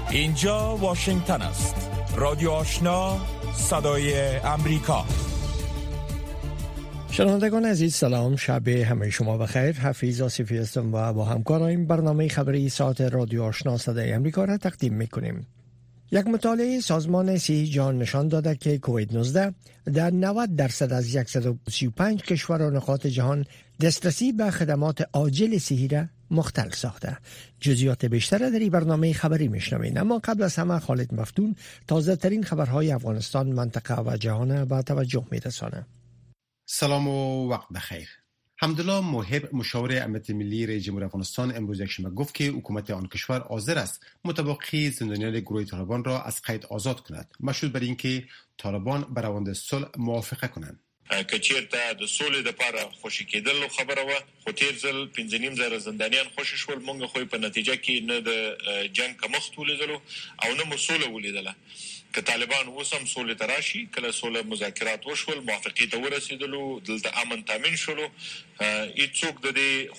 اینجا واشنگتن است. رادیو آشنا، صدای امریکا. شنوندگان عزیز سلام، شب همه شما بخیر. حفیظ آصفی هستم و با همکاران برنامه خبری ساعت رادیو آشنا صدای امریکا را تقدیم میکنیم. یک مطالعه سازمان صحت جهان نشان داده که کووید 19 در 90% از 135 کشور و نقاط جهان دسترسی به خدمات عاجل صحی را مختل ساخته. جزئیات بیشتر در این برنامه خبری میشنوین، اما قبل از همه خالد مفتون تازه ترین خبرهای افغانستان، منطقه و جهان به توجه میرسانه. سلام و وقت بخیر. حمدالله موهب، مشاور امنیت ملی رئیس جمهور افغانستان، امروز یکشنبه گفت که حکومت آن کشور حاضر است متبقی زندانیان گروه طالبان را از قید آزاد کند، مشروط بر اینکه طالبان بر روند صلح موافقه کنند. کچیرته د سولې لپاره خوشی کېدل خبره و، خو تیر ځل 15,000 زندانیان خوشی شول. مونږ خو په نتیجه کې نه د جنگ کمښت ولیدلو او نه مسوله ولیدله. که طالبان اوسم سولې تراشي، کله سوله مذاکرات وشول، موافقه ته ورسېدلو، دلته امن تامین شولو، هیڅوک د دې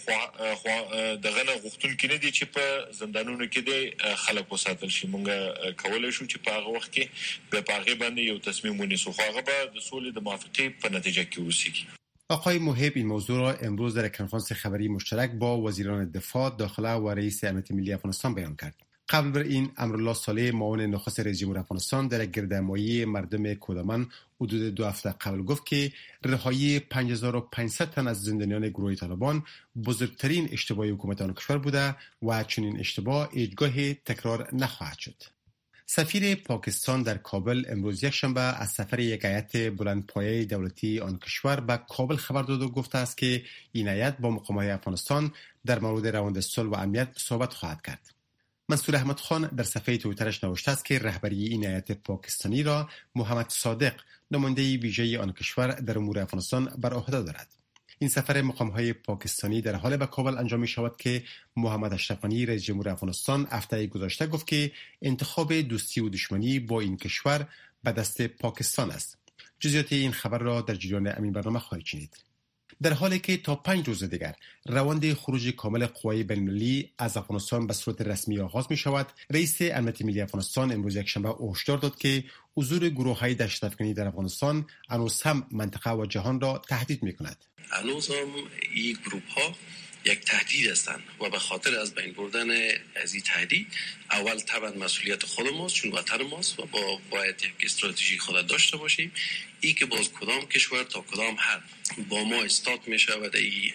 دغه نه غوښتونکي نه دي چې په زندانونو کې د خلک وساتل شي. مونږ کولای شو چې په هغه وخت کې په هغه باندې یو تصمیم ونیسو، خو هغه به د سولې د موافقه په نتیجه کې وسیږي. آقای موهب این موضوع را امروز در کنفرانس خبری مشترک با وزیران دفاع، داخله و رئیس امنیت ملی افغانستان بیان کرد. قبل بر این امرالله صالح، معاون نخست رئیس جمهور افغانستان، در گردهمایی مردم کودمان حدود 2 هفته قبل گفت که رهایی 5500 تن از زندانیان گروه طالبان بزرگترین اشتباه حکومت آن کشور بوده و چنین اشتباه هیچگاه تکرار نخواهد شد. سفیر پاکستان در کابل امروز یکشنبه از سفر یک هیئت بلندپایه دولتی آن کشور به کابل خبر داد و گفته است که این هیئت با مقام‌های افغانستان در مورد روند صلح و امنیت صحبت خواهد کرد. منصور احمد خان در صفحه توییترش نوشته است که رهبری این هیئت پاکستانی را محمد صادق، نماینده ویژه آن کشور در امور افغانستان، بر عهده دارد. این سفر مقام‌های پاکستانی در حال به کابل انجام می‌شود که محمد اشرف غنی، رئیس جمهور افغانستان، هفته گذشته گفت که انتخاب دوستی و دشمنی با این کشور به دست پاکستان است. جزئیات این خبر را در جریان همین برنامه خواهید شنید. در حالی که تا 5 روز دیگر روند خروج کامل قوای بین‌المللی از افغانستان به صورت رسمی آغاز می شود، رئیس امنیت ملی افغانستان امروز یکشنبه هشدار داد که حضور گروه‌های دهشت‌افکنی در افغانستان هنوز هم منطقه و جهان را تهدید می کند. هنوز هم این گروه‌ها یک تهدید هستند و به خاطر از بین بردن از این تهدید اول طبعا مسئولیت خود ماست، چون وطن ماست و باید یک استراتژی خود داشته باشیم. ای که باز کدام کشور تا کدام حد با ما استاد میشه و در این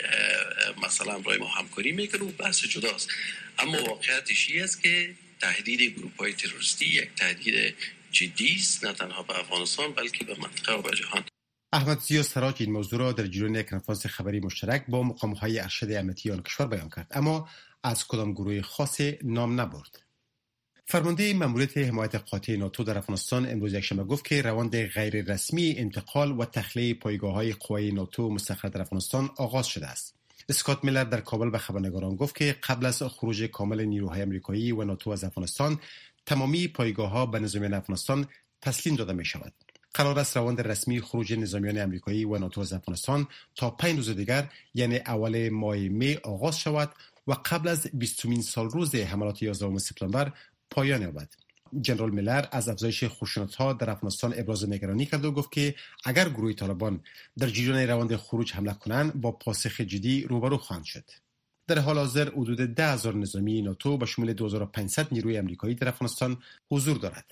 مثلا برای ما همکاری میکنه، بحث جداست. اما واقعیتش این است که تهدید گروه‌های تروریستی یک تهدید جدی است، نه تنها به افغانستان بلکه به منطقه و به جهان. احمد ضیا سراج این موضوع را در جریان کنفرانس خبری مشترک با مقام‌های ارشد امنیتی آن کشور بیان کرد، اما از کدام گروه خاص نام نبرد. فرمانده ماموریت حمایت قاطع ناتو در افغانستان امروز یکشنبه گفت که روند غیر رسمی انتقال و تخلیه پایگاه‌های قوای ناتو مستقر در افغانستان آغاز شده است. اسکات میلر در کابل به خبرنگاران گفت که قبل از خروج کامل نیروهای آمریکایی و ناتو از افغانستان، تمامی پایگاه‌ها به نظامیان افغانستان تسلیم داده می‌شود. قرار است روند رسمی خروج نظامیان آمریکایی و ناتو از افغانستان تا 5 روز دیگر، یعنی اول ماه می آغاز شود و قبل از 20مین سالروز حملات 11 سپتامبر پایان یابد. جنرال میلر از افزایش خشونت‌ها در افغانستان ابراز نگرانی کرد و گفت که اگر گروه طالبان در جریان روند خروج حمله کنند، با پاسخ جدی روبرو خواهند شد. در حال حاضر حدود 10,000 نظامی ناتو به شمول 2500 نیروی آمریکایی در افغانستان حضور دارد.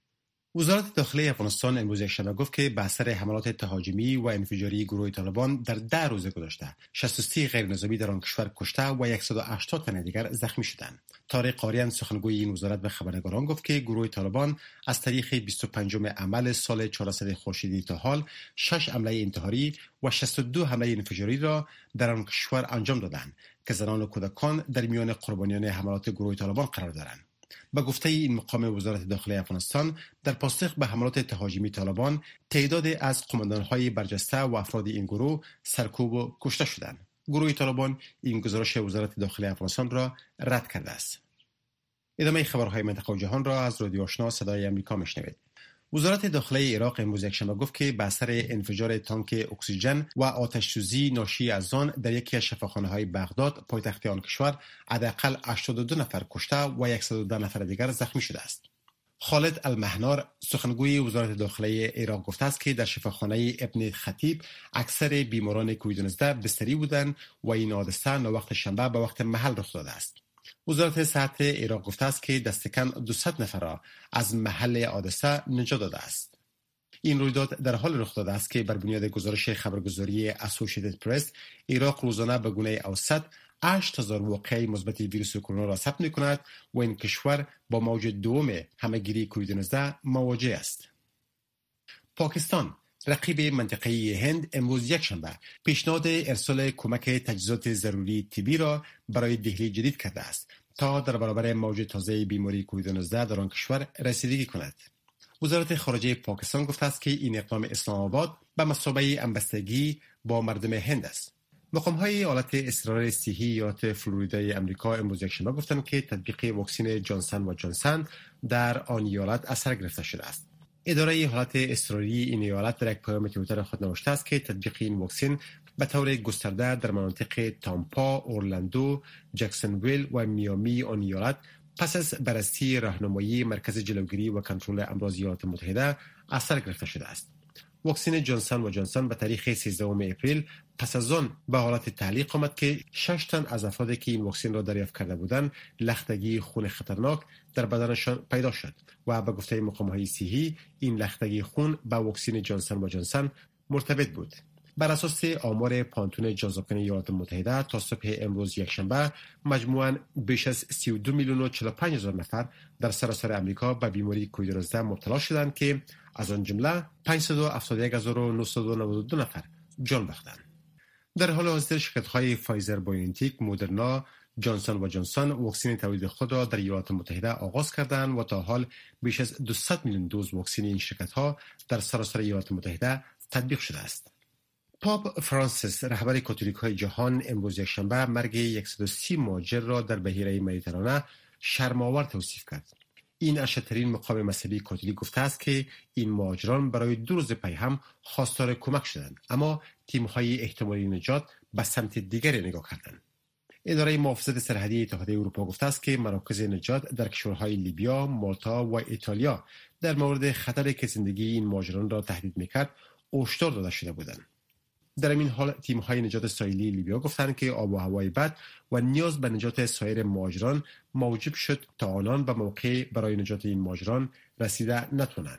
وزارت داخلی افغانستان امروز یکشنبه گفت که به اثر حملات تهاجمی و انفجاری گروه طالبان در 10 روز گذشته 63 غیر نظامی در آن کشور کشته و 180 تن دیگر زخمی شدند. طارق قاریان، سخنگوی این وزارت، به خبرنگاران گفت که گروه طالبان از تاریخ 25 عمل سال 400 خورشیدی تا حال 6 حمله انتحاری و 62 حمله انفجاری را در آن کشور انجام دادند که زنان و کودکان در میان قربانیان حملات گروه طالبان قرار دارند. به گفته این مقام وزارت داخلی افغانستان، در پاسخ به حملات تهاجمی طالبان، تعداد از قماندان‌های برجسته و افراد این گروه سرکوب و کشته شدند. گروه طالبان این گزارش وزارت داخلی افغانستان را رد کرده است. ادامه خبرهای منطقه و جهان را از رادیو آشنا صدای امریکا میشنوید. وزارت داخلی عراق امروز یکشنبه گفت که به اثر انفجار تانک اکسیژن و آتش‌سوزی ناشی از آن در یکی از شفاخانه‌های بغداد پایتخت آن کشور حداقل 82 نفر کشته و 110 نفر دیگر زخمی شده است. خالد المهنار سخنگوی وزارت داخلی عراق گفته است که در شفاخانه ابن خطیب اکثر بیماران کووید 19 بستری بودند و این حادثه ناوقت شنبه به وقت محل رخ داده است. وزارت صحت عراق گفته است که دست کم 200 نفر را از محل حادثه نجات داده است. این رویداد در حال رخ داده است که بر بنیاد گزارش خبرگزاری اسوسییتد پرس عراق روزانه به گونه اوسط 8000 واقعه مثبت ویروس کرونا را ثبت می‌کند و این کشور با موج دوم همه‌گیری کووید 19 مواجه است. پاکستان رقیب منطقه‌ای هند امروز یکشنبه پیشنهاد ارسال کمک تجهیزات ضروری طبی را برای دهلی جدید کرده است تا در برابر موج تازه بیماری کووید 19 در آن کشور رسیدگی کند. وزارت خارجه پاکستان گفته است که این اقدام اسلام آباد به مثابه همبستگی با مردم هند است. مقام‌های ایالت اصرار صحی ایالت فلوریدای آمریکا امروز یکشنبه گفتند که تطبیق واکسن جانسن و جانسن در آن ایالت اثر گرفته شده است. اداره حالت اضطراری این ایالت در یک پیام توییتر خود نوشته است که تطبیق این واکسن به طور گسترده در مناطق تامپا، اورلندو، جکسونویل و میامی آن ایالت پس از بررسی راهنمایی مرکز جلوگیری و کنترل امراض ایالات متحده اثر گرفته شده است. واکسن جانسن و جانسن به تاریخ 13 اپریل پس از آن به حالت تعلیق آمد که 6 تن از افرادی که این واکسن را دریافت کرده بودند لختگی خون خطرناک در بدنشان پیدا شد و به گفته مقام‌های صحی این لختگی خون با واکسن جانسن و جانسن مرتبط بود. بر اساس آمار پانتون جانز هاپکینز ایالات متحده تا صبح امروز یکشنبه مجموعاً بیش از 32 میلیون و 45 هزار نفر در سراسر امریکا به بیماری کووید 19 مبتلا شدند که از آن جمله 571992 نفر جان باختند. در حال حاضر شرکت‌های فایزر بایوانتک، مودرنا، جانسن و جانسن واکسن تولید خود را در ایالات متحده آغاز کردند و تا حال بیش از 200 میلیون دوز واکسن این شرکت‌ها در سراسر ایالات متحده تطبیق شده است. پاپ فرانسیس رهبر کاتولیک‌های جهان امروز یکشنبه مرگ 130 مهاجر را در بحیره مدیترانه شرم‌آور توصیف کرد. این اشدترین مقام مذهبی کاتولیک گفته است که این مهاجران برای 2 روز پی هم خواستار کمک شدند، اما تیم‌های احتمالی نجات به سمت دیگری نگاه کردند. اداره محافظت سرحدی اتحادیه اروپا گفته است که مراکز نجات در کشورهای لیبیا، مالتا و ایتالیا در مورد خطری که زندگی این مهاجران را تهدید می‌کرد هشدار داده شده بودند. در این حال تیم‌های نجات ساحلی لیبیا گفتند که آب و هوای بد و نیاز به نجات سایر مهاجران موجب شد تا آنان به موقع برای نجات این مهاجران رسیده نتوانند.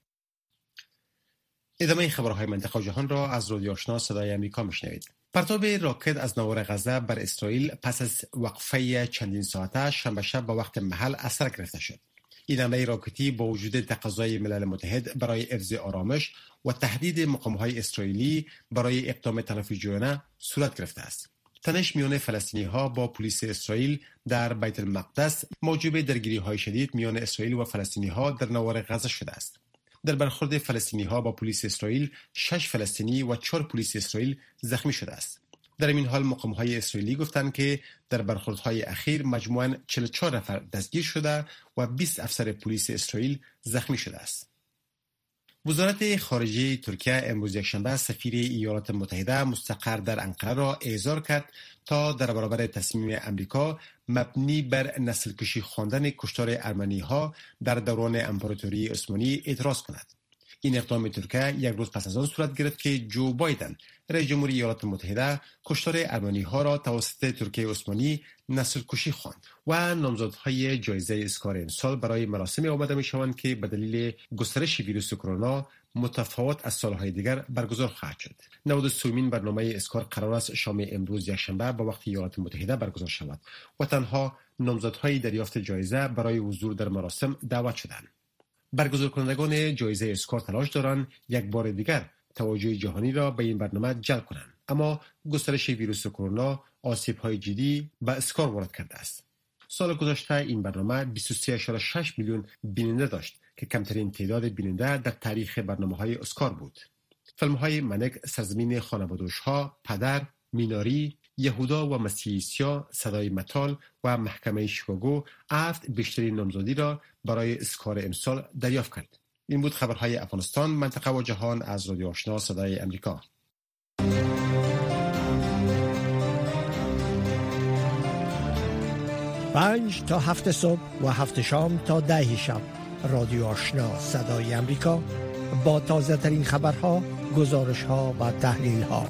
ادامه خبرهای منطقه و جهان را از رادیو آشنا صدای آمریکا میشنوید. پرتاب راکت از ناور غزه بر اسرائیل پس از وقفه چندین ساعته شنبه شب به وقت محل اثر گرفته شد. این حمله راکتی با وجود تقاضای ملل متحد برای حفظ آرامش و تهدید مقام‌های اسرائیلی برای اقدام تلافی‌جویانه صورت گرفته است. تنش میان فلسطینی‌ها با پلیس اسرائیل در بیت المقدس موجب درگیری‌های شدید میان اسرائیل و فلسطینی‌ها در ناور غزه شده است. در برخورد فلسطینی‌ها با پلیس اسرائیل 6 فلسطینی و 4 پلیس اسرائیل زخمی شده است. در این حال مقام‌های اسرائیلی گفتند که در برخوردهای اخیر مجموعاً 44 نفر دستگیر شده و 20 افسر پلیس اسرائیل زخمی شده است. وزارت خارجه ترکیه امروز یکشنبه سفیر ایالات متحده مستقر در انقره را احضار کرد تا در برابر تصمیم امریکا مبنی بر نسل‌کشی خواندن کشتار ارمنی‌ها در دوران امپراتوری عثمانی اعتراض کند. این اقدام ترکیه یک روز پس از آن صورت گرفت که جو بایدن رئیس جمهوری ایالات متحده کشتار ارمنی‌ها را توسط ترکیه عثمانی نسل‌کشی خواند و نامزدهای جایزه اسکار امسال برای مراسم آماده می‌شوند که به دلیل گسترش ویروس کرونا متفاوت از سالهای دیگر برگزار خواهد شد. 93مین برنامه اسکار قرار است شام امروز یکشنبه به وقت ایالات متحده برگزار شود و تنها نامزدهای دریافت جایزه برای حضور در مراسم دعوت شدند. برگزار کنندگان جایزه اسکار تلاش دارند یک بار دیگر توجه جهانی را به این برنامه جلب کنند، اما گسترش ویروس کرونا آسیب‌های جدی به اسکار وارد کرده است. سال گذشته این برنامه 23.6 میلیون بیننده داشت که کمترین تعداد بیننده در تاریخ برنامه‌های اسکار بود. فیلم‌های منک، سرزمین خانواده‌ها، پدر، میناری، یهودا و مسیحی‌ها، صدای متال و محکمه شیکاگو 7 بیشترین نامزدی را برای اسکار امسال دریافت کرد. این بود خبرهای افغانستان، منطقه و جهان از رادیو آشنا صدای امریکا. پنج تا 7 صبح و 7 شام تا 10 شب رادیو آشنا صدای امریکا با تازه ترین خبرها، گزارشها و تحلیلها.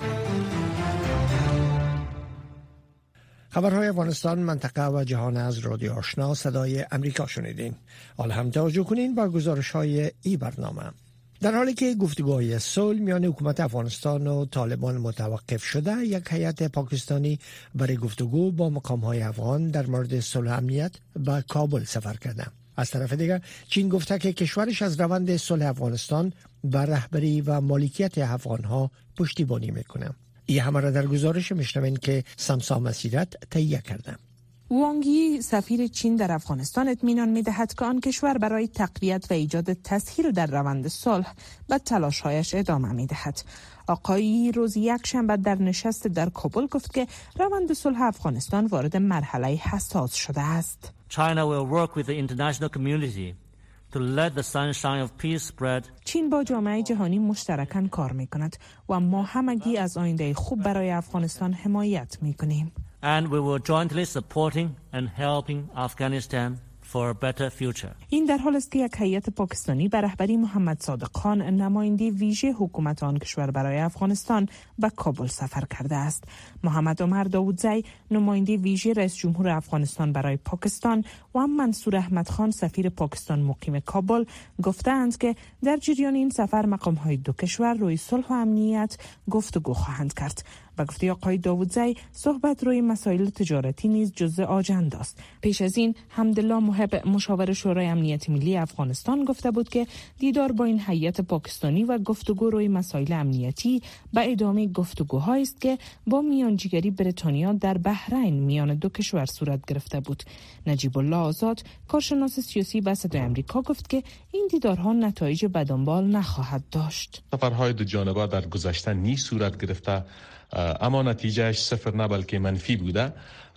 خبرهای افغانستان، منطقه و جهان از رادیو آشنا صدای امریکا شنیدین. حالا هم توجه کنین با گزارش‌های این برنامه. در حالی که گفتگوهای صلح میان حکومت افغانستان و طالبان متوقف شده، یک هیئت پاکستانی برای گفتگو با مقام‌های افغان در مورد صلح و امنیت به کابل سفر کرده. از طرف دیگر چین گفته که کشورش از روند صلح افغانستان به رهبری و مالکیت افغان‌ها پشتیبانی میکنه. این همه را در گزارش میشنوین که سمسا مسیرت تهیه کرده. وانگ یی سفیر چین در افغانستان اطمینان می‌دهد که آن کشور برای تقویت و ایجاد تسهیل در روند صلح به تلاش‌هایش ادامه می‌دهد. آقای یی روز یکشنبه در نشست در کابل گفت که روند صلح افغانستان وارد مرحله حساس شده است. China will work with the international community to let the sunshine of peace spread. چین با جامعه جهانی مشترکاً کار می‌کند و ما همگی از آینده خوب برای افغانستان حمایت می‌کنیم. And we will jointly supporting and helping Afghanistan for a better future. این در حال است که یک هیئت پاکستانی به رهبری محمد صادق خان، نماینده ویژه حکومت آن کشور برای افغانستان، به کابل سفر کرده است. محمد عمر داودزی، نماینده ویژه رئیس جمهور افغانستان برای پاکستان، و منصور احمد خان، سفیر پاکستان مقیم کابل، گفتند که در جریان این سفر مقام‌های دو کشور روی صلح و امنیت گفتگو خواهند کرد. به گفته آقای داودزی، صحبت روی مسائل تجارتی نیز جزء آژاندا است. پیش از این حمدالله محب، مشاور شورای امنیت ملی افغانستان، گفته بود که دیدار با این هیئت پاکستانی و گفتگو روی مسائل امنیتی به ادامه گفتگوهایی است که با میانجیگری بریتانیا در بحرین میان دو کشور صورت گرفته بود. نجیب الله آزاد، کارشناس سیاسی به صدای آمریکا، گفت که این دیدارها نتایج به دنبال نخواهد داشت. سفرهای دو جانبه در گذشته نیز صورت گرفته، اما نتیجهش صفر نه بلکه منفی بوده.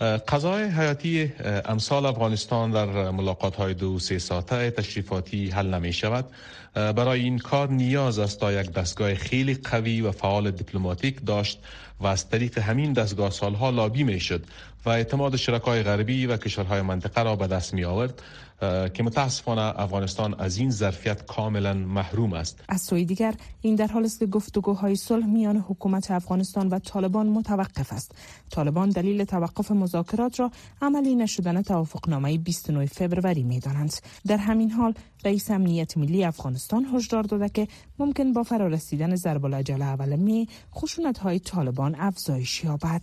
قضای حیاتی امثال افغانستان در ملاقات‌های 2-3 ساعته تشریفاتی حل نمی شود. برای این کار نیاز است تا یک دستگاه خیلی قوی و فعال دیپلماتیک داشت و از طریق همین دستگاه سالها لابی می شد و اعتماد شرکای غربی و کشورهای منطقه را به دست می آورد که متاسفانه افغانستان از این ظرفیت کاملا محروم است. از سوی دیگر این در حال است که گفتگوهای صلح میان حکومت افغانستان و طالبان متوقف است. طالبان دلیل توقف مذاکرات را عملی نشدن توافقنامه 29 فوریه می‌دانند. در همین حال رئیس امنیت ملی افغانستان هشدار داده که ممکن با فرارسیدن ضرب العجله اول می خشونت‌های طالبان افزایش یابد.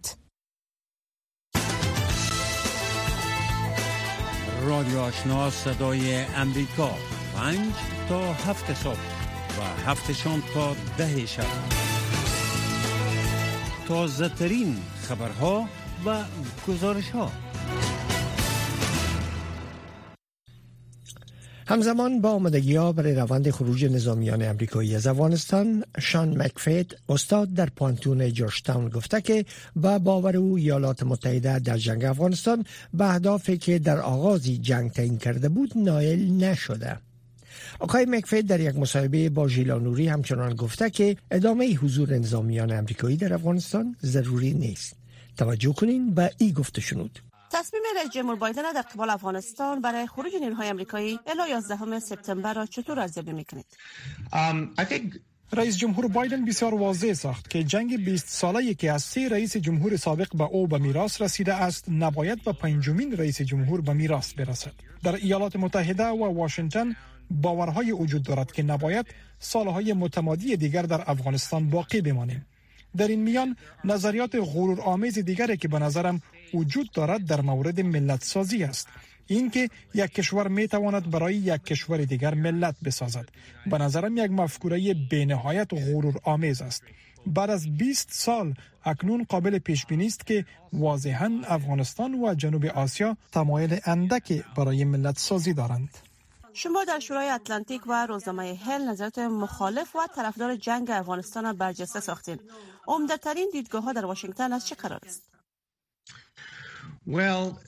رادیو آشنا صدای امریکا 5 تا 7 صبح و 7 شام تا 10 شب. تازه ترین خبرها و گزارش‌ها. همزمان با آمادگی‌ها برای روند خروج نظامیان آمریکایی از افغانستان، شان مکفید، استاد در پانتون جورجتاون، گفته که با باور او ایالات متحده در جنگ افغانستان به اهدافی که در آغاز جنگ تعیین کرده بود نائل نشده. آقای مکفید در یک مصاحبه با ژیلا نوری همچنان گفته که ادامه حضور نظامیان آمریکایی در افغانستان ضروری نیست. توجه کنین به این گفته شنود. تصمیم رئیس جمهور بایدن در قبال افغانستان برای خروج نیروهای آمریکایی الی 11 سپتامبر را چطور ارزیابی می‌کنید؟ رئیس جمهور بایدن بسیار واضح ساخت که جنگ 20 ساله‌ای که از 3 رئیس جمهور سابق به او به میراث رسیده است نباید به 5مین رئیس جمهور به میراث برسد. در ایالات متحده و واشنگتن باورهای وجود دارد که نباید سالهای متمادی دیگر در افغانستان باقی بمانیم. در این میان نظریات غرورآمیز دیگری که به نظرم وجود دارد در مورد ملت سازی است. این که یک کشور می تواند برای یک کشور دیگر ملت بسازد به نظرم یک مفکوره بی‌نهایت غرورآمیز است. بعد از 20 سال اکنون قابل پیش بینی است که واضحاً افغانستان و جنوب آسیا تمایل اندکی برای ملت سازی دارند. شما در شورای اتلانتیک و روزنامه هل نظرات مخالف و طرفدار جنگ افغانستان را برجسته ساختین. عمده‌ترین دیدگاه‌ها در واشنگتن از چه قرار است؟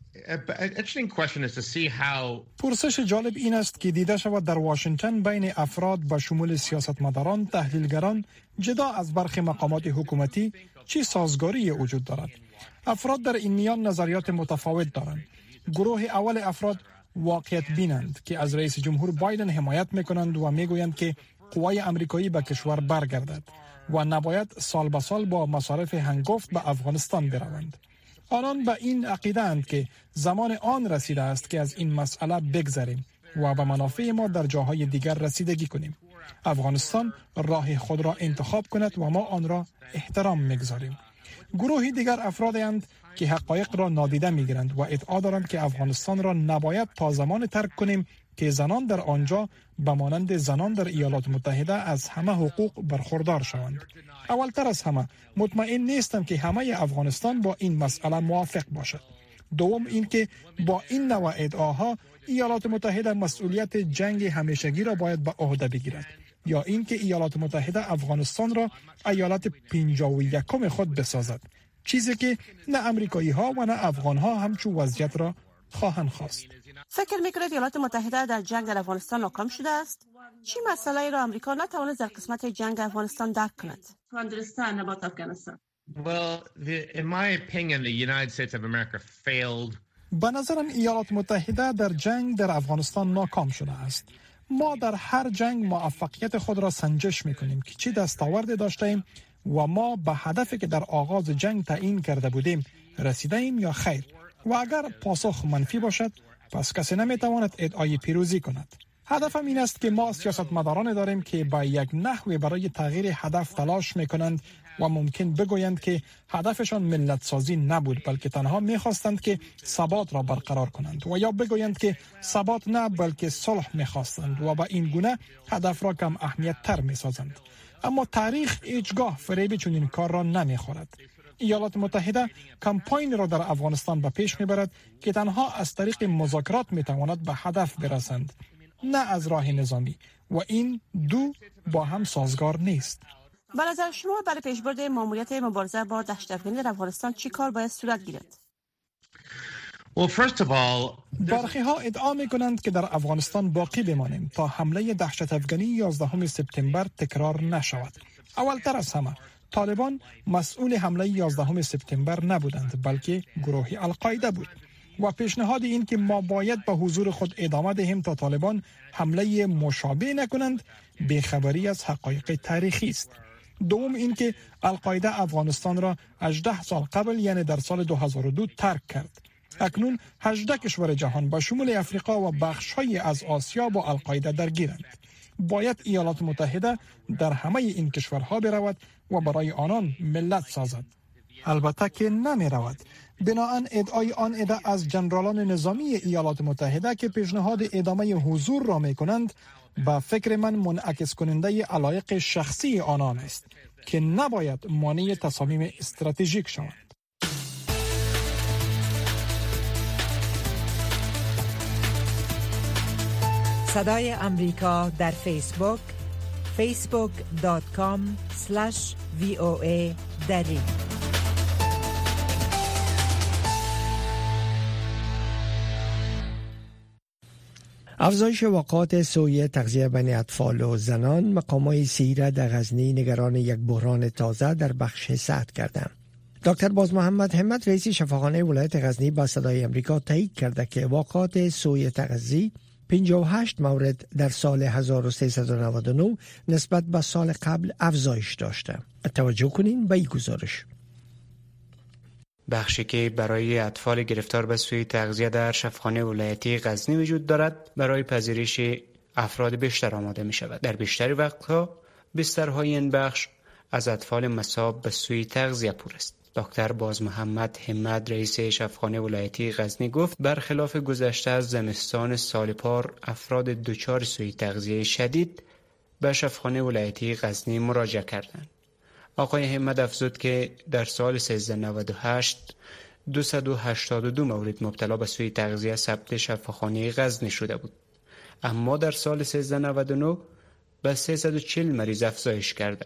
پرسش جالب این است که دیده شود در واشنگتن بین افراد به شمول سیاستمداران، تحلیلگران، جدا از برخی مقامات حکومتی چه سازگاری وجود دارد. افراد در این میان نظریات متفاوت دارند. گروه اول افراد واقعیت بینند که از رئیس جمهور بایدن حمایت میکنند و میگویند که قوای امریکایی به کشور برگردد و نباید سال به سال با مصارف هنگفت به افغانستان بروند. آنان به این عقیده اند که زمان آن رسیده است که از این مسئله بگذریم و به منافع ما در جاهای دیگر رسیدگی کنیم. افغانستان راه خود را انتخاب کند و ما آن را احترام میگذاریم. گروهی دیگر افرادند که حقایق را نادیده میگیرند و ادعا دارند که افغانستان را نباید تا زمان ترک کنیم که زنان در آنجا به مانند زنان در ایالات متحده از همه حقوق برخوردار شوند. اولتر از همه مطمئن نیستم که همه افغانستان با این مسئله موافق باشد. دوم اینکه با این نوع ادعاها ایالات متحده مسئولیت جنگ همیشگی را باید به عهده بگیرد یا اینکه ایالات متحده افغانستان را ایالت 51 خود بسازد، چیزی که نه امریکایی ها و نه افغان ها همچون وضعیت را خواهند خواست. فکر میکنید ایالات متحده در جنگ در افغانستان ناکام شده است؟ چی مسئله را امریکا نتوانست در قسمت جنگ افغانستان درک کند؟ به نظرم ایالات متحده در جنگ در افغانستان ناکام شده است. ما در هر جنگ موفقیت خود را سنجش میکنیم که چی دستاورد داشتیم و ما به هدفی که در آغاز جنگ تعیین کرده بودیم رسیده ایم یا خیر. و اگر پاسخ منفی باشد پس کسی نمیتواند ادعای پیروزی کند. هدفم این است که ما سیاستمداران داریم که با یک نحوی برای تغییر هدف تلاش میکنند و ممکن بگویند که هدفشان ملت سازی نبود بلکه تنها میخواستند که ثبات را برقرار کنند و یا بگویند که ثبات نه بلکه صلح میخواستند و با این گونه هدف را کم اهمیت تر میسازند. اما تاریخ هیچگاه فریب چنین کار را نمیخورد. ایالات متحده کمپاین را در افغانستان به پیش میبرد که تنها از طریق مذاکرات میتواند به هدف برسند، نه از راه نظامی، و این دو با هم سازگار نیست. به نظر شما برای پیشبرد ماموریت مبارزه با دهشت افکنی در افغانستان چی کار باید صورت گیرد؟ برخی ها ادعا می کنند که در افغانستان باقی بمانیم تا حمله دهشت افکنی 11 سپتامبر تکرار نشود. اولتر از همه طالبان مسئول حمله 11 سپتامبر نبودند بلکه گروه القاعده بود و پیشنهاد این که ما باید به حضور خود ادامه دهیم تا طالبان حمله مشابه نکنند بیخبری از حقایق تاریخی است. دوم این که القاعده افغانستان را 18 سال قبل یعنی در سال 2002 ترک کرد. اکنون 18 کشور جهان با شمول افریقا و بخش‌های از آسیا با القاعده درگیرند. باید ایالات متحده در همه این کشورها برود و برای آنان ملت سازد. البته که نمی رود. بناهن ادعای آن عده از جنرالان نظامی ایالات متحده که پیشنهاد ادامه حضور را می کنند به فکر من منعکس کننده علایق شخصی آنان است که نباید مانع تصامیم استراتژیک شوند. صدای امریکا در فیسبوک facebook.com/VOA دری. افزایش واقعات سوء تغذیه بین اطفال و زنان، مقامات سیره در غزنی نگران یک بحران تازه در بخش صحت کردند. دکتر باز محمد همت رئیس شفاخانه ولایت غزنی با صدای امریکا تایید کرده که واقعات سوء تغذیه 58 مورد در سال 1399 نسبت به سال قبل افزایش داشته. توجه کنین به این گزارش. بخشی که برای اطفال گرفتار به سوء تغذیه در شفاخانه ولایتی غزنی وجود دارد برای پذیرش افراد بیشتر آماده می شود. در بیشتر وقتها بسترهای این بخش از اطفال مصاب به سوء تغذیه پر است. دکتر باز محمد همت رئیس شفاخانه ولایتی غزنی گفت برخلاف گذشته از زمستان سال پار افراد دچار سوء تغذیه شدید به شفاخانه ولایتی غزنی مراجعه کردند. آقای همت افزود که در سال 1398 282 مورد مبتلا به سوء تغذیه ثبت شفاخانه غزنی شده بود، اما در سال 1399 به 340 مریض افزایش کرده.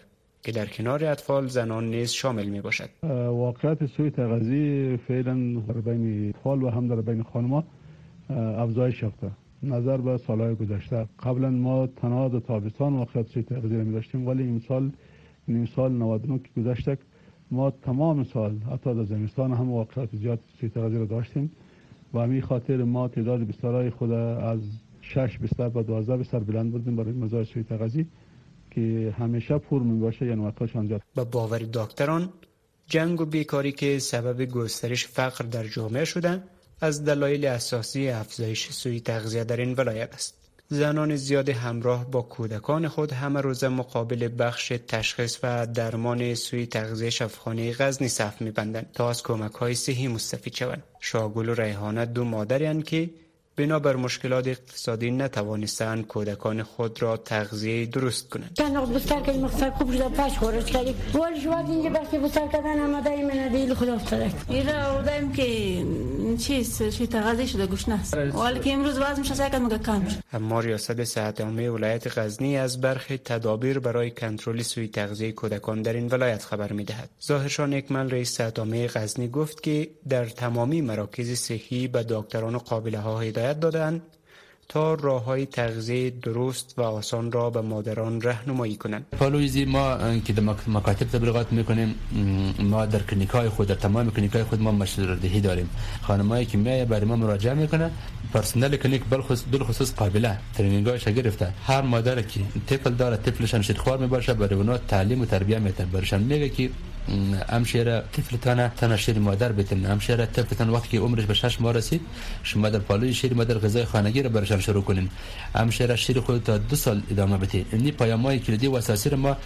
که در کنار اطفال زنان نیز شامل می باشد. واقعیت سوء تغذیه فعلا در بین اطفال و هم در بین خانم‌ها افزایش یافته. نظر به سالهای گذشته قبلا ما تنها در تابستان واقعیت سوء تغذیه می داشتیم، ولی این سال 99 که گذشته ما تمام سال حتی در زمستان هم واقعیت زیاد سوء تغذیه را داشتیم و همین خاطر ما تعداد بسترهای خود از 6 بستر به 12 بستر بلند بردیم برای مزاج سوء تغذیه که همیشه پر می باشه، یعنی وقتشان زیاد. با باور دکتران جنگ و بیکاری که سبب گسترش فقر در جامعه شدند از دلایل اساسی افزایش سوء تغذیه در این ولایت است. زنان زیاد همراه با کودکان خود همه روز مقابل بخش تشخیص و درمان سوء تغذیه شفاخانه غزنی صف می‌بندند تا از کمک‌های صحی مستفید شوند. شاگل و ریحانه دو مادرند که بنابر مشکلات اقتصادی نتوانستند کودکان خود را تغذیه درست کنند. چند وقت بستر کردیم مقصد خوب شده پش خورش کردیم ولی شما اینجا بخشی بستر کردن آمده ایمن دیل خدا افتاده ایره آوردیم که چیز شوی تغذیه شده گوشنه است ولی که امروز وزنش سعی کردم که کم شد. اما ریاست صحت عامه ولایت غزنی از برخی تدابیر برای کنترل سوء تغذیه کودکان در این ولایت خبر می‌دهد. ظاهرشان اکمل رئیس صحت عامه غزنی گفت که در تمامی مراکز صحی به دکتران و قابله‌ها هدایت دادند تا راه‌های تغذیه درست و آسان را به مادران راهنمایی کنند. پالویزی ما که در مکاتب تبلیغات میکنیم، ما در کلینیک‌های خود در تمام کلینیک‌های خود ما مشوره‌دهی داریم. خانمایی که میای برای ما مراجعه میکنه، پرسنل کلینیک بالخصوص قابله ترینینگ‌هاش گرفته. هر مادر که طفل داره، طفلش هم شیرخوار میباشه، برای اونها تعلیم و تربیت میده. برایشان میگه که همشیره طفلتان شیر مادر بتن، همشیره طفلتان وقتی که عمرش به 6 ماه رسید شما در پالوی شیر مادر غذای خانگی را برایشان شروع کنین. همشیره شیر خود تا 2 سال ادامه بدید. این پیام‌های کلیدی و اساسی را ما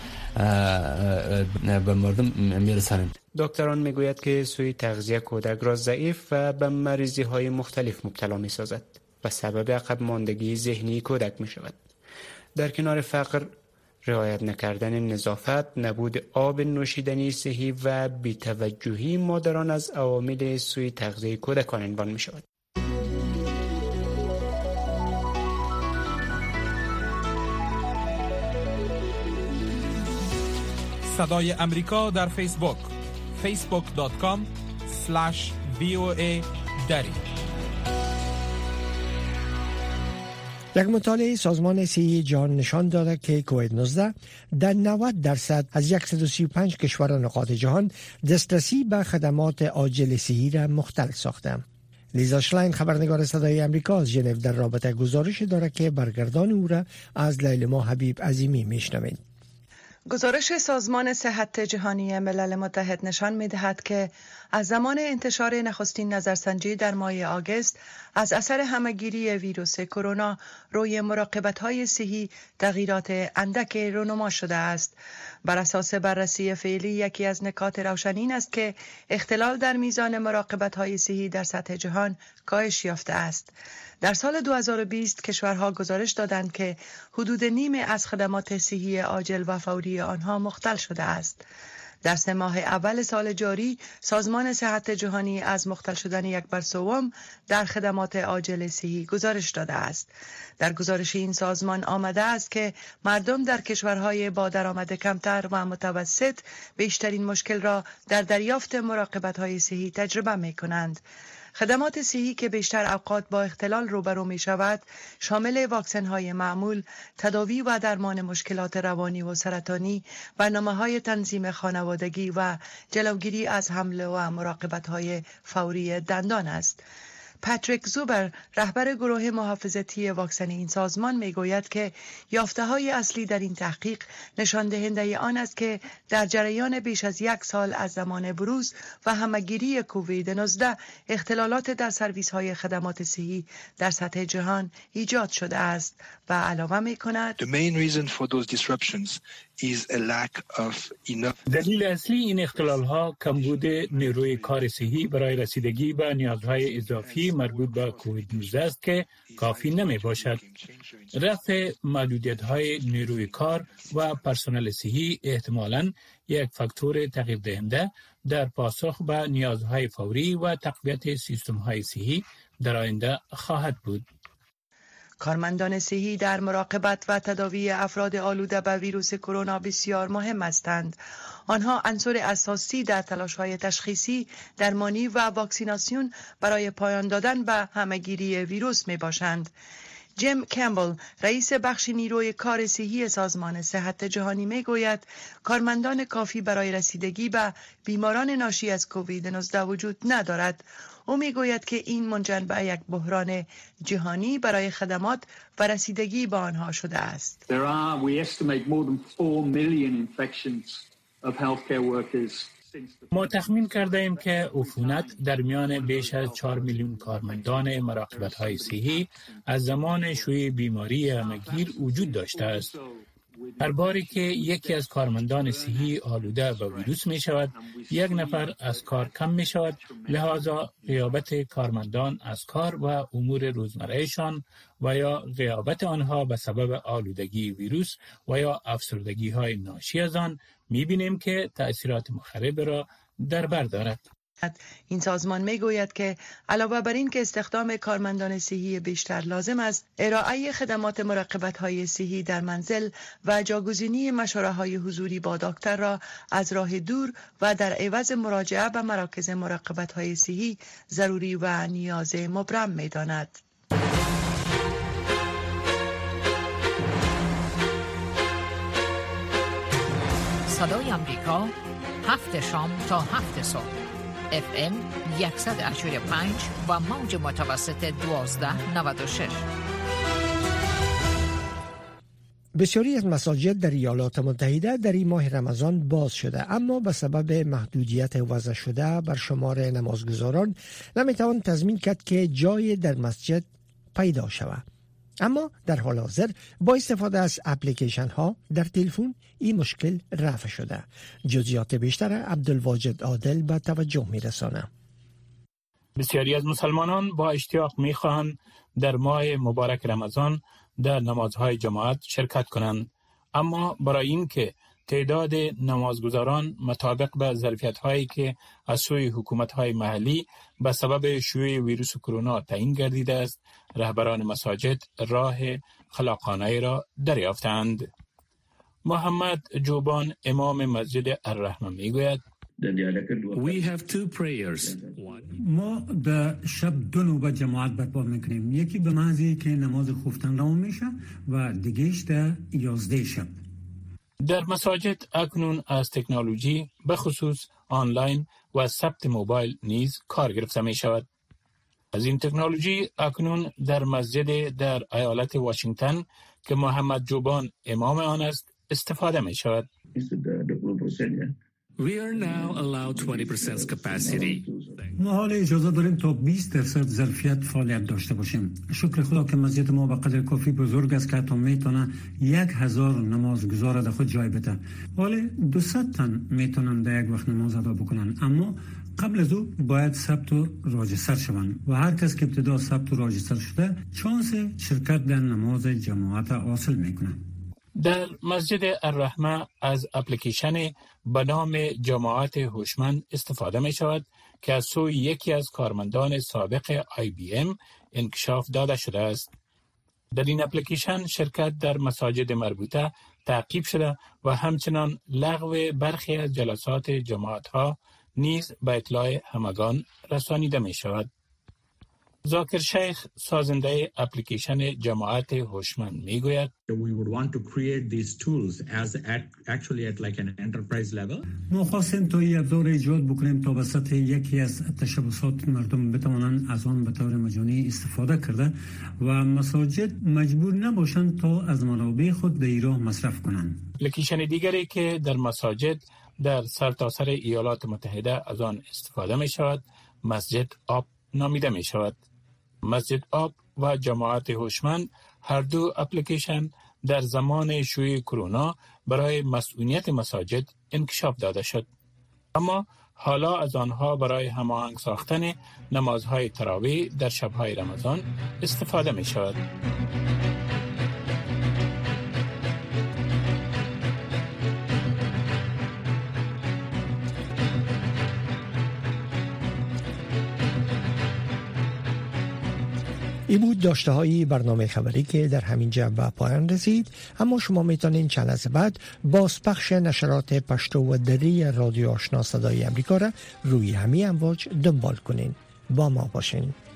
به مردم میرسانیم. دکتران میگوید که سوء تغذیه کودک را ضعیف و به مریضی‌های مختلف مبتلا می‌سازد و سبب عقب ماندگی ذهنی کودک می‌شود. در کنار فقر، رعایت نکردن نظافت، نبود آب نوشیدنی صحی و بی‌توجهی مادران از عوامل سوء تغذیه کودکان عنوان می شود. صدای امریکا در فیسبوک facebook.com/VOA دری. یک مطالعه سازمان صحی جهان نشان داده که کووید 19 در 90% از 135 کشور و نقاط جهان دسترسی به خدمات عاجل صحی را مختل ساخته. لیزا شلاین خبرنگار صدای امریکا از ژنو در رابطه گزارش دارد که برگردان او را از لیلما حبیب عظیمی میشنوید. گزارش سازمان صحت جهانی ملل متحد نشان می‌دهد که از زمان انتشار نخستین نظرسنجی در ماه آگوست از اثر همه‌گیری ویروس کرونا روی مراقبت‌های صحی تغییرات اندک رونما شده است. بر اساس بررسی فعلی یکی از نکات روشن این است که اختلال در میزان مراقبت‌های صحی در سطح جهان کاهش یافته است. در سال 2020 کشورها گزارش دادند که حدود نیم از خدمات صحی عاجل و فوری آنها مختل شده است. در 3 ماه اول سال جاری سازمان صحت جهانی از مختل شدن 1/3 در خدمات عاجل صحی گزارش داده است. در گزارش این سازمان آمده است که مردم در کشورهای با درآمد کمتر و متوسط بیشترین مشکل را در دریافت مراقبت‌های صحی تجربه می‌کنند. خدمات صحی که بیشتر اوقات با اختلال روبرو می شود شامل واکسن‌های معمول، تداوی و درمان مشکلات روانی و سرطانی، برنامه‌های تنظیم خانوادگی و جلوگیری از حمله و مراقبت‌های فوری دندان است. پاتریک زوبر رهبر گروه محافظتی واکسن این سازمان میگوید که یافته‌های اصلی در این تحقیق نشان دهنده آن است که در جریان بیش از 1 سال از زمان بروز و همه‌گیری کووید 19 اختلالات در سرویس‌های خدمات صحی در سطح جهان ایجاد شده است و علاوه می‌کند دلیل اصلی این اختلال‌ها کمبود نیروی کار صحی برای رسیدگی به نیازهای اضافی مربوط به کووید 19 است که کافی نمی باشد. رفع محدودیت‌های نیروی کار و پرسنل صحی احتمالاً یک فاکتور تغییر دهنده در پاسخ به نیازهای فوری و تقویت سیستم‌های صحی در آینده خواهد بود. کارمندان صحی در مراقبت و تداوی افراد آلوده به ویروس کرونا بسیار مهم هستند. آنها عنصر اساسی در تلاش‌های تشخیصی، درمانی و واکسیناسیون برای پایان دادن به همه‌گیری ویروس میباشند. جیم کمبل، رئیس بخش نیروی کار صحی سازمان صحت جهانی میگوید کارمندان کافی برای رسیدگی به بیماران ناشی از کووید 19 وجود ندارد. او میگوید که این منجر به یک بحران جهانی برای خدمات و رسیدگی به آنها شده است. ما تخمین کرده ایم که عفونت در میان بیش از 4 میلیون کارمندان مراقبت‌های صحی از زمان شیوع بیماری همه‌گیر وجود داشته است. هر باری که یکی از کارمندان صحی آلوده به ویروس می شود، یک نفر از کار کم می شود، لذا غیابت کارمندان از کار و امور روزمرهشان و یا غیابت آنها به سبب آلودگی ویروس و یا افسردگی های ناشی از آن می بینیم که تأثیرات مخرب را در بر دارد. این سازمان میگوید که علاوه بر این که استخدام کارمندان صحی بیشتر لازم است، ارائه خدمات مراقبت‌های صحی در منزل و جاگزینی مشوره‌های حضوری با دکتر را از راه دور و در عوض مراجعه به مراکز مراقبت‌های صحی ضروری و نیاز مبرم می‌داند. صدای آمریکا 7 شام تا 7 صبح FM 185 و موج متوسط 1296. بسیاری از مساجد در ایالات متحده در این ماه رمضان باز شده، اما به سبب محدودیت وضع شده بر شمار نمازگزاران نمیتوان تضمین کرد که جای در مسجد پیدا شود. اما در حال حاضر با استفاده از اپلیکیشن ها در تلفن این مشکل رفع شده. جزئیات بیشتر عبدالواجد عادل به توجه میرسانه. بسیاری از مسلمانان با اشتیاق میخواهند در ماه مبارک رمضان در نمازهای جماعت شرکت کنند، اما برای این که تعداد نمازگزاران مطابق به ظرفیت‌هایی که از سوی حکومت‌های محلی به سبب شیوع ویروس کرونا تعیین گردیده است، رهبران مساجد راه خلاقانه را دریافتند. محمد جوبان امام مسجد الرحمه میگوید ما در شب 2 نوبت جماعت برپا میکنیم، یکی به محضی که نماز خفتن روان میشه و دیگهش در 11 شب. در مساجد اکنون از تکنولوژی به خصوص آنلاین و ثبت موبایل نیز کار گرفته می شود. از این تکنولوژی اکنون در مسجد در ایالت واشنگتن که محمد جوبان امام آن است استفاده می شود. ما حال اجازه داریم تا 20% ظرفیت فعالیت داشته باشیم. شکر خدا که مسجد ما به قدر کافی بزرگ است که تا میتونه 1000 نمازگزار در خود جای بده. حالا 200 تن میتونن در یک وقت نماز ادا بکنن، اما قبل از او باید ثبت و راجستر شوند و هر کس که ابتدا ثبت و راجستر شده چانس شرکت در نماز جماعت حاصل میکنه. در مسجد الرحمه از اپلیکیشن به نام جماعت هوشمند استفاده می شود که از سوی یکی از کارمندان سابق IBM انکشاف داده شده است. در این اپلیکیشن شرکت در مساجد مربوطه تعقیب شده و همچنان لغو برخی از جلسات جماعت ها نیز به اطلاع همگان رسانیده می شود. ذاکر شیخ سازنده اپلیکیشن جماعت هوشمند میگوید ما خواستیم تا این ابزار ایجاد بکنیم تا به سطح یکی از تشبسات مردم بتوانند از آن به طور مجانی استفاده کرده و مساجد مجبور نباشند تا از منابع خود در راه مصرف کنند. اپلیکیشن دیگری که در مساجد در سرتاسر ایالات متحده از آن استفاده می شود مسجد آپ نامیده می شود. مسجد آپ و جماعت هوشمند هر دو اپلیکیشن در زمان شیوع کرونا برای مسئولیت مساجد انکشاف داده شد، اما حالا از آنها برای هماهنگ ساختن نمازهای تراویح در شبهای رمضان استفاده می شود. این بود داشته های برنامه خبری که در همین جا به پایان رسید، اما شما میتونین چند لحظه بعد بازپخش نشرات پشتو و دری رادیو آشنا صدای امریکا را روی همین امواج دنبال کنین. با ما باشین.